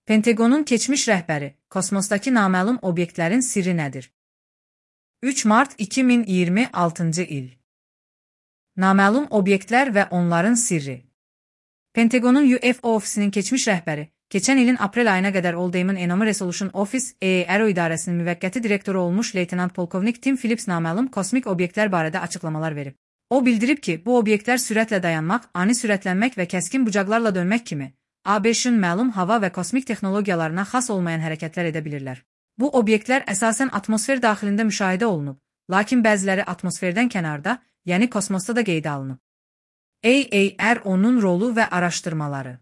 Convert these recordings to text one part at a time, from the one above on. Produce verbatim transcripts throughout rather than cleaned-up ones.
Pentagonun keçmiş rəhbəri, kosmosdakı naməlum obyektlərin sirri nədir? üç mart iki min iyirmi altıncı il. Naməlum obyektlər və onların sirri. Pentagonun U F O ofisinin keçmiş rəhbəri, keçən ilin aprel ayına qədər Old Damon Enomy Resolution Office E A R O idarəsinin müvəqqəti direktoru olmuş leytenant polkovnik Tim Phillips naməlum kosmik obyektlər barədə açıqlamalar verib. O bildirib ki, bu obyektlər sürətlə dayanmaq, ani sürətlənmək və kəskin bucaqlarla dönmək kimi A B Ş-ın məlum hava və kosmik texnologiyalarına xas olmayan hərəkətlər edə bilirlər. Bu obyektlər əsasən atmosfer daxilində müşahidə olunub, lakin bəziləri atmosferdən kənarda, yəni kosmosda da qeydə alınıb. A A R O-nun rolu və araşdırmaları.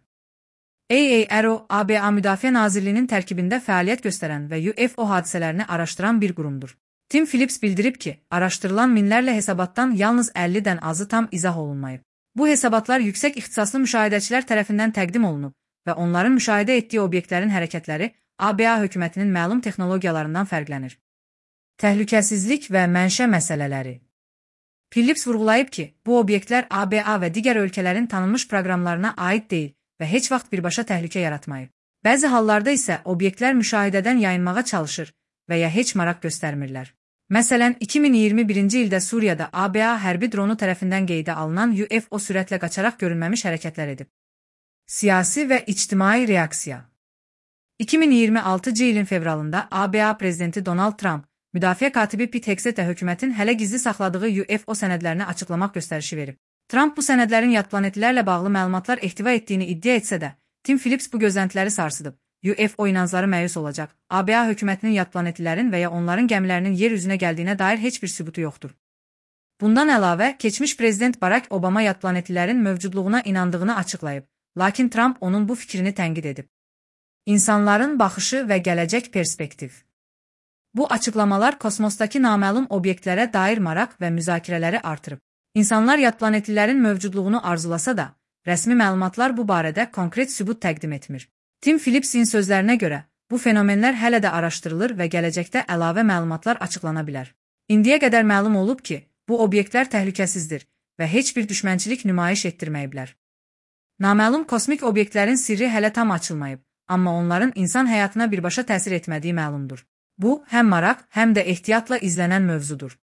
A A R O, A B A Müdafiə Nazirliyinin tərkibində fəaliyyət göstərən və U F O hadisələrini araşdıran bir qurumdur. Tim Phillips bildirib ki, araşdırılan minlərlə hesabatdan yalnız əllidən azı tam izah olunmayıb. Bu hesabatlar yüksək ixtisaslı müşahidəçilər tərəfindən təqdim olunub və onların müşahidə etdiyi obyektlərin hərəkətləri A B A hökumətinin məlum texnologiyalarından fərqlənir. Təhlükəsizlik və mənşə məsələləri. Phillips vurğulayıb ki, bu obyektlər A B A və digər ölkələrin tanınmış proqramlarına aid deyil və heç vaxt birbaşa təhlükə yaratmayıb. Bəzi hallarda isə obyektlər müşahidədən yayınmağa çalışır və ya heç maraq göstərmirlər. Məsələn, iki min iyirmi birinci ildə Suriyada A B A hərbi dronu tərəfindən qeydə alınan U F O sürətlə qaçaraq görünməmiş hərəkətlər edib. Siyasi və ictimai reaksiya. iki min iyirmi altıncı ilin fevralında A B A prezidenti Donald Trump, müdafiə katibi Pete Hegseth hökumətin hələ gizli saxladığı U F O sənədlərini açıqlamaq göstərişi verib. Trump bu sənədlərin yad planetlərlə bağlı məlumatlar ehtiva etdiyini iddia etsə də, Tim Phillips bu gözləntiləri sarsıdıb. U F O inancları məyus olacaq. A B A hökumətinin yad planetlərin və ya onların gəmilərinin yer üzünə gəldiyinə dair heç bir sübutu yoxdur. Bundan əlavə, keçmiş prezident Barack Obama yad planetlərin mövcudluğuna inandığını açıqlayıb, lakin Trump onun bu fikrini tənqid edib. İnsanların baxışı və gələcək perspektiv. Bu açıqlamalar kosmosdakı naməlum obyektlərə dair maraq və müzakirələri artırıb. İnsanlar yad planetlilərin mövcudluğunu arzulasa da, rəsmi məlumatlar bu barədə konkret sübut təqdim etmir. Tim Phillips'in sözlərinə görə, bu fenomenlər hələ də araşdırılır və gələcəkdə əlavə məlumatlar açıqlana bilər. İndiyə qədər məlum olub ki, bu obyektlər təhlükəsizdir və heç bir düşmənçilik nümayiş etdirməyiblər. Naməlum kosmik obyektlərin sirri hələ tam açılmayıb, amma onların insan həyatına birbaşa təsir etmədiyi məlumdur. Bu, həm maraq, həm də ehtiyatla izlənən mövzudur.